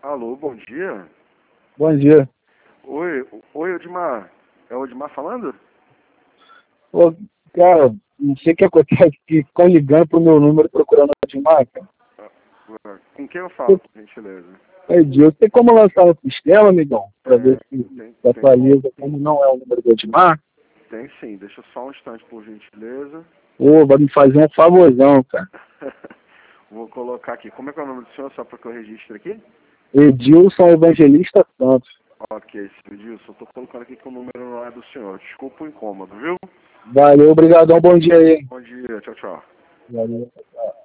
Alô, bom dia. Bom dia. Oi, Odmar. É o Odmar falando? Ô, cara, não sei o que acontece, que ficam ligando pro meu número procurando a Edmar, cara. Com quem eu falo, por gentileza? Edil, tem como lançar no sistema, amigão? Pra ver se Tem, atualiza como não é o número do Edmar? tem sim. Deixa só um instante, por gentileza. Ô, vai me fazer um favorzão, cara. Vou colocar aqui. Como é que é o nome do senhor, só para que eu registre aqui? Edilson Evangelista Santos. Ok, seu Edilson. Estou colocando aqui que o número não é do senhor. Desculpa o incômodo, viu? Valeu, obrigadão, bom dia aí. Bom dia, tchau, tchau. Valeu.